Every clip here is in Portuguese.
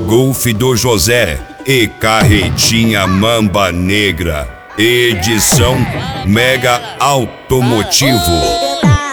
Golfe do José e carretinha Mamba Negra. Edição Mega Automotivo.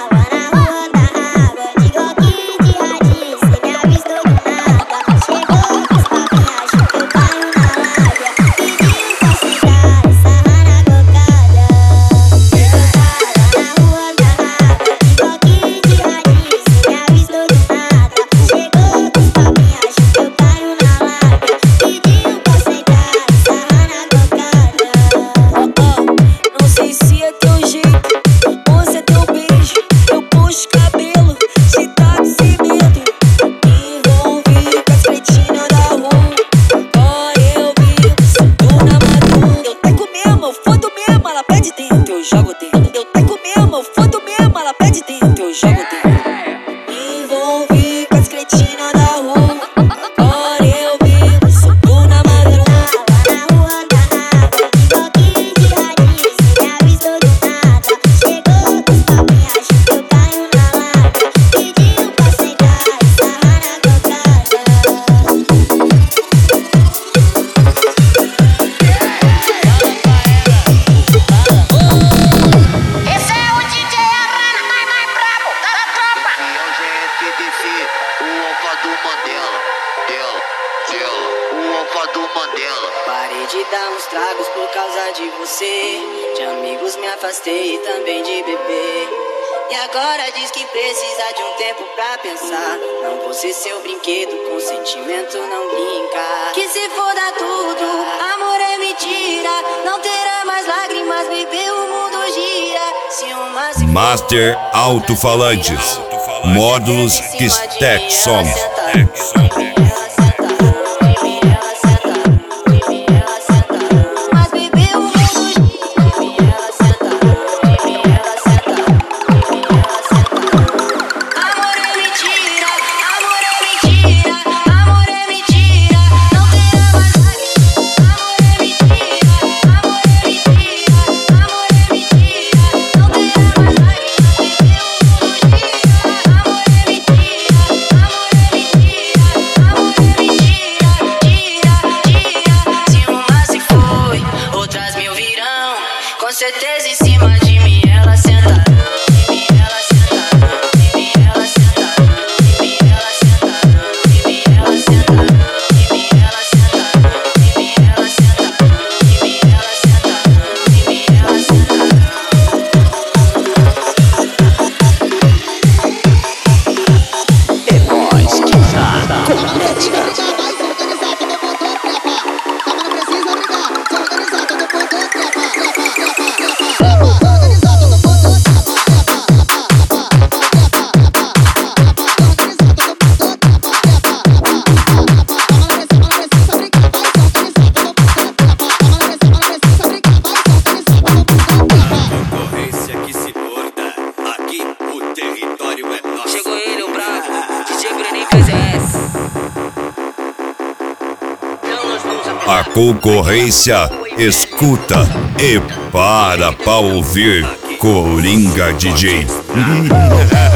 Parei de dar uns tragos por causa de você. De amigos me afastei e também de beber. E agora diz que precisa de um tempo pra pensar. Não vou ser seu brinquedo, com sentimento não brinca. Que se foda tudo, amor é mentira. Não terá mais lágrimas, bebê, o mundo gira. Se uma se Master Alto-Falantes. Módulos Stack Som. Com certeza em cima de mim ela senta. Ela senta, ela senta, ela senta, ela senta, ela senta, ela senta, ela senta, depois que nada A concorrência escuta e para ouvir Coringa DJ.